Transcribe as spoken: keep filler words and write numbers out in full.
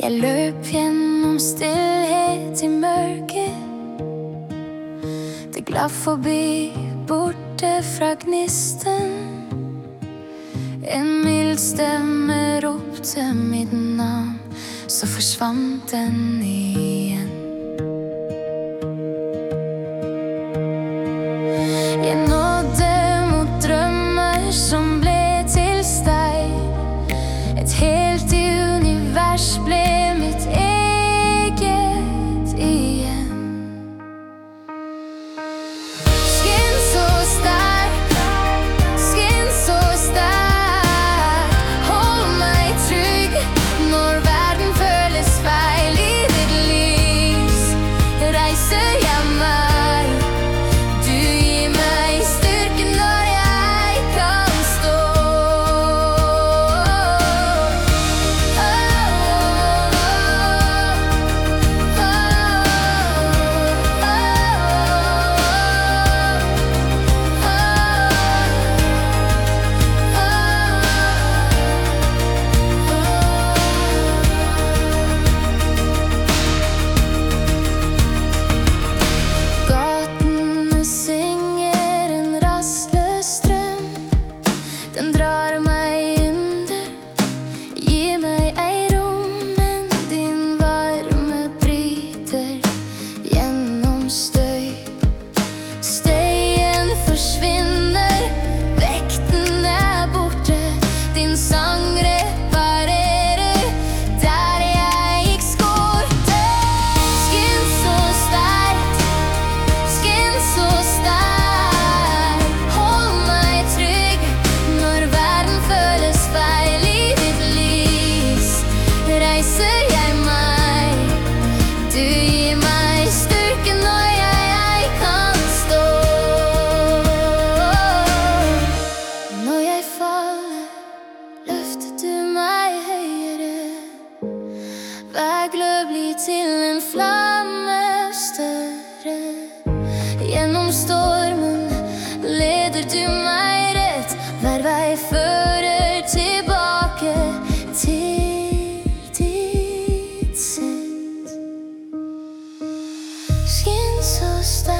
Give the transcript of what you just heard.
Jeg løp gjennom stillhet i mørket. Det glapp forbi, borte fra gnisten. En mild stemme ropte mitt navn, så forsvant den igjen. Jeg nådde mot drømmer som ble til stein. Et helt univers ble mitt eget igjen. Skinn så sterk, skinn så sterk. Hold meg trygg når verden føles feil. I ditt lys reiser jeg meg. Du gir meg styrke når jeg kan stå. Gatene synger en rastløs strøm. Den drar meg under, gir meg ei rom. Men din varme bryter gjennom støy. Støyen forsvinner, vekten er borte. Din sang reparerer der jeg gikk skårte. Skinn så sterkt, skinn så sterk. Hold meg trygg når verden føles feil. I ditt lys reiser jeg meg. Du gir meg styrke når jeg kan stå. Når jeg faller, løfter du meg høyere. Hver glød blir til en flamme større. Gjennom stormen leder du meg rett. Hver vei fører tilbake til ditt sett. Skinn så sterk.